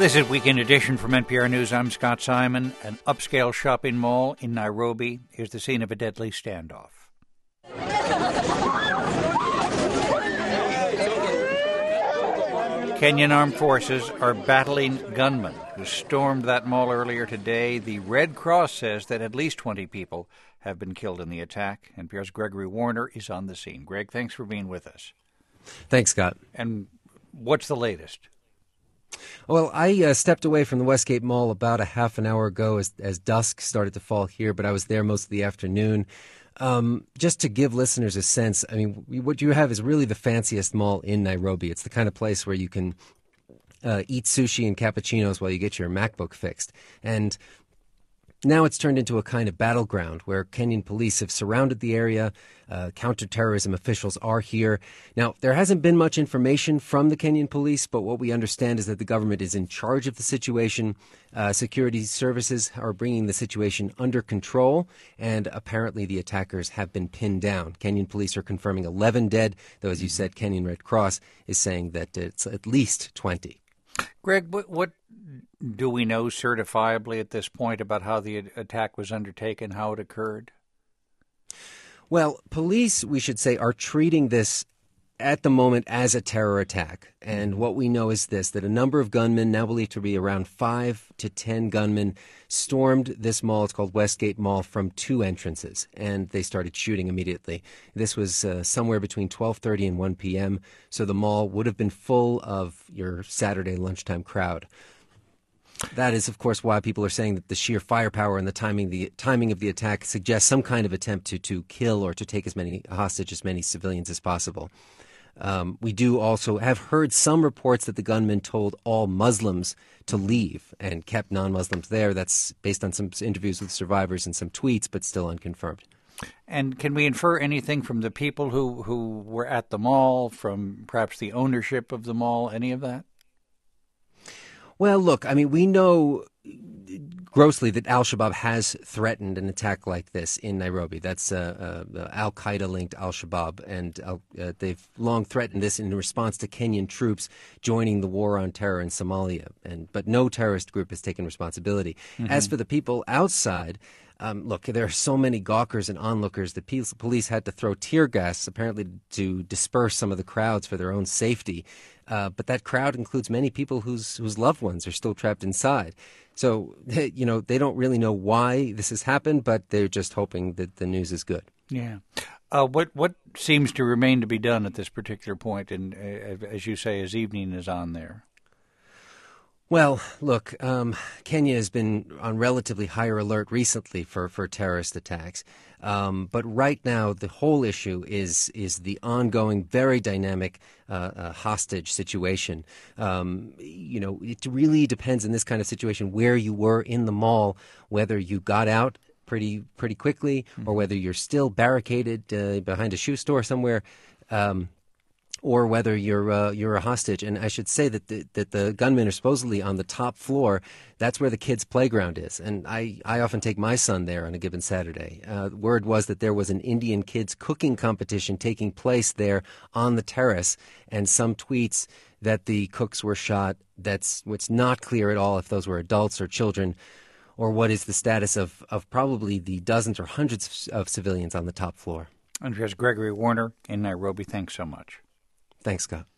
This is Weekend Edition from NPR News. I'm Scott Simon. An upscale shopping mall in Nairobi is the scene of a deadly standoff. Kenyan armed forces are battling gunmen who stormed that mall earlier today. The Red Cross says that at least 20 people have been killed in the attack. NPR's Gregory Warner is on the scene. Greg, thanks for being with us. Thanks, Scott. And what's the latest? Well, I stepped away from the Westgate Mall about a half an hour ago as dusk started to fall here, but I was there most of the afternoon. Just to give listeners a sense, I mean, what you have is really the fanciest mall in Nairobi. It's the kind of place where you can eat sushi and cappuccinos while you get your MacBook fixed. And now it's turned into a kind of battleground where Kenyan police have surrounded the area. Counterterrorism officials are here. Now, there hasn't been much information from the Kenyan police, but what we understand is that the government is in charge of the situation. Security services are bringing the situation under control, and apparently the attackers have been pinned down. Kenyan police are confirming 11 dead, though, as you said, Kenyan Red Cross is saying that it's at least 20. Greg, what do we know certifiably at this point about how the attack was undertaken, how it occurred? Well, police, we should say, are treating this at the moment as a terror attack. And what we know is this, that a number of gunmen, now believed to be around 5 to 10 gunmen, stormed this mall. It's called Westgate Mall, from 2 entrances, and they started shooting immediately. This was somewhere between 12:30 and 1 p.m., so the mall would have been full of your Saturday lunchtime crowd. That is, of course, why people are saying that the sheer firepower and the timing of the attack suggests some kind of attempt to kill or to take as many civilians as possible. We do also have heard some reports that the gunmen told all Muslims to leave and kept non-Muslims there. That's based on some interviews with survivors and some tweets, but still unconfirmed. And can we infer anything from the people who were at the mall, from perhaps the ownership of the mall, any of that? Well, look, I mean, we know grossly that al-Shabaab has threatened an attack like this in Nairobi. That's al-Qaeda-linked al-Shabaab, and they've long threatened this in response to Kenyan troops joining the war on terror in Somalia. But no terrorist group has taken responsibility. Mm-hmm. As for the people outside, look, there are so many gawkers and onlookers. The police had to throw tear gas, apparently to disperse some of the crowds for their own safety. But that crowd includes many people whose loved ones are still trapped inside. So, they don't really know why this has happened, but they're just hoping that the news is good. Yeah. What seems to remain to be done at this particular point, and as you say, as evening is on there? Well, look, Kenya has been on relatively higher alert recently for terrorist attacks. But right now, the whole issue is the ongoing, very dynamic hostage situation. It really depends in this kind of situation where you were in the mall, whether you got out pretty quickly, or whether you're still barricaded behind a shoe store somewhere. Or whether you're a hostage. And I should say that the gunmen are supposedly on the top floor. That's where the kids' playground is. And I often take my son there on a given Saturday. Word was that there was an Indian kids' cooking competition taking place there on the terrace, and some tweets that the cooks were shot. It's not clear at all if those were adults or children, or what is the status of probably the dozens or hundreds of civilians on the top floor. And here's Gregory Warner in Nairobi. Thanks so much. Thanks, Scott.